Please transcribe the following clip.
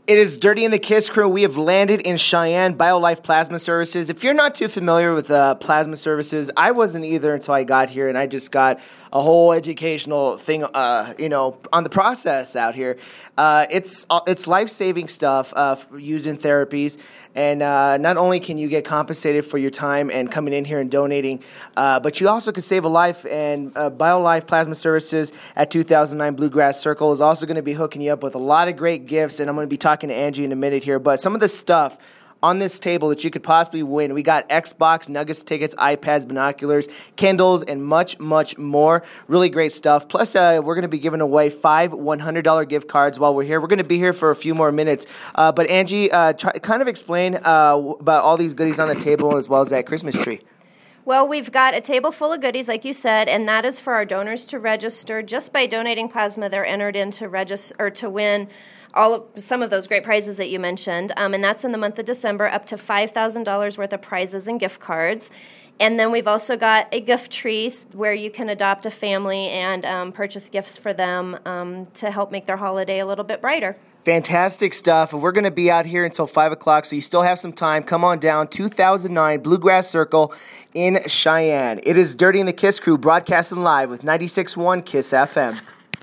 It is Dirty and the Kiss crew. We have landed in Cheyenne, BioLife Plasma Services. If you're not too familiar with plasma services, I wasn't either until I got here, and I just got a whole educational thing, on the process out here. It's life-saving stuff used in therapies, and not only can you get compensated for your time and coming in here and donating, but you also can save a life. And BioLife Plasma Services at 2009 Bluegrass Circle is also going to be hooking you up with a lot of great gifts, and I'm going to be talking to Angie in a minute here. But some of the stuff on this table that you could possibly win. We got Xbox, Nuggets tickets, iPads, binoculars, Kindles, and much, much more. Really great stuff. Plus, we're going to be giving away 5 $100 gift cards while we're here. We're going to be here for a few more minutes. But Angie, kind of explain about all these goodies on the table as well as that Christmas tree. Well, we've got a table full of goodies, like you said, and that is for our donors to register. Just by donating plasma, they're entered in to register or to win some of those great prizes that you mentioned, and that's in the month of December, up to $5,000 worth of prizes and gift cards. And then we've also got a gift tree where you can adopt a family and purchase gifts for them to help make their holiday a little bit brighter. Fantastic stuff. We're going to be out here until 5 o'clock, so you still have some time. Come on down, 2009 Bluegrass Circle in Cheyenne. It is Dirty and the Kiss crew broadcasting live with 96.1 Kiss FM.